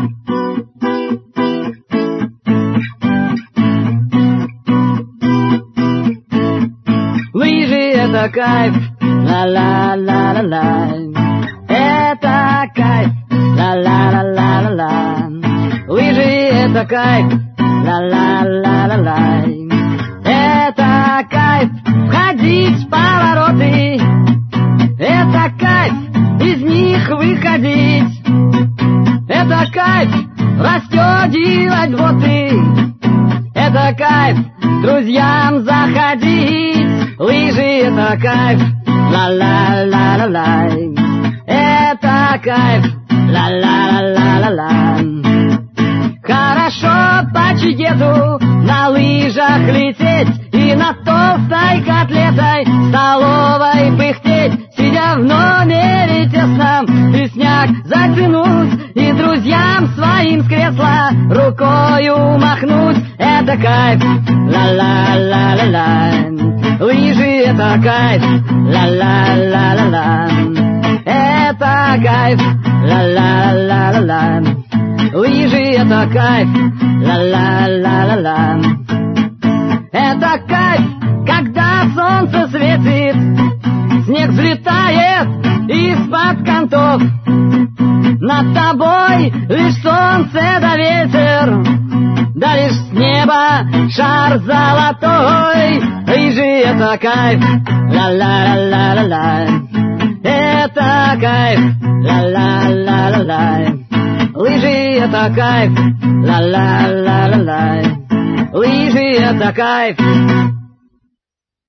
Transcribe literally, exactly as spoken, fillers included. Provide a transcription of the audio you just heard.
Лыжи — это кайф, ла-ла-ла-ла-ла. Это кайф, ла-ла-ла-ла-ла-ла. Лыжи — это кайф, ла-ла-ла-ла-ла. Это кайф входить в повороты. Это кайф из них выходить. Это кайф расстегивать боты. Это кайф друзьям заходить. Лыжи — это кайф, ла-ла-ла-ла-ла. Это кайф, ла-ла-ла-ла-ла. Хорошо по Чигету на лыжах лететь и над толстой котлетой в столовой пыхтеть, сидя в номере тесном, тесняк затянуть и друзьям своим с кресла рукою махнуть. Это кайф, ла-ла-ла-ла-ла. Лыжи — это кайф, ла-ла-ла-ла-ла. Это кайф, ла-ла-ла-ла-ла. Лыжи — это кайф, ла-ла-ла-ла-ла. Это кайф, когда солнце светит, снег взлетает из-под контов. Над тобой лишь солнце да ветер, да лишь с неба шар золотой. Лыжи — это кайф, ла-ла-ла-ла-ла. Это кайф, ла-ла-ла-ла-ла. Лыжи — это кайф, ла-ла-ла-ла-ла. Лыжи — это кайф,